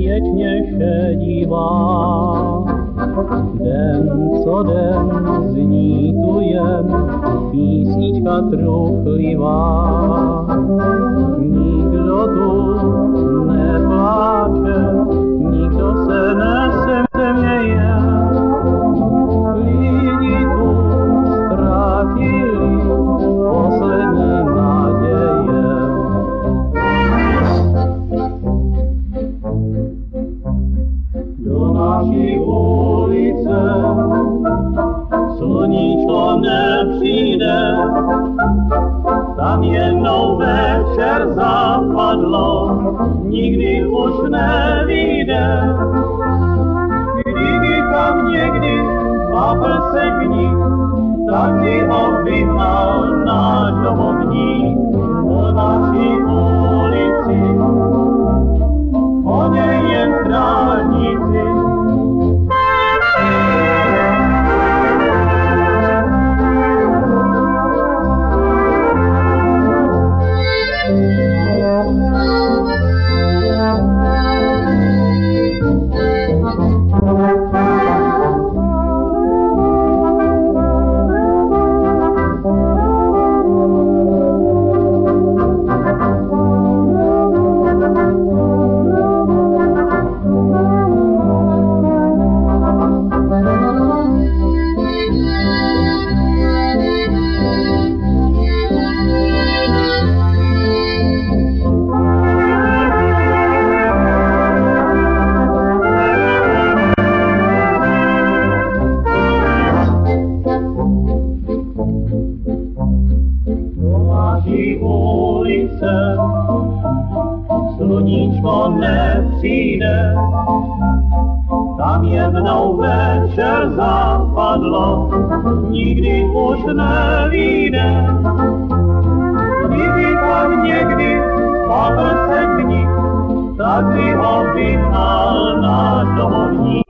věčně se dívá. Den co den zní tu jen písnička truchlivá. Nikdo tu nepláče, nikdo se nesměje. Lidi tu ztratili poslední naděje. Do naší ulice sluníčko nepřijde, tam jednou večer zapadlo, nikdy už nevyjde. Kdyby tam někdy papl se knih, tak by ho vyhnal náš domovník. Do naší ulici chodí jen strážníci. Ulice, sluníčko nepřijde, tam jednou večer zapadlo, nikdy už nevyjde. Kdyby tam někdy papl se knih, tak by ho vyhnal náš domovník.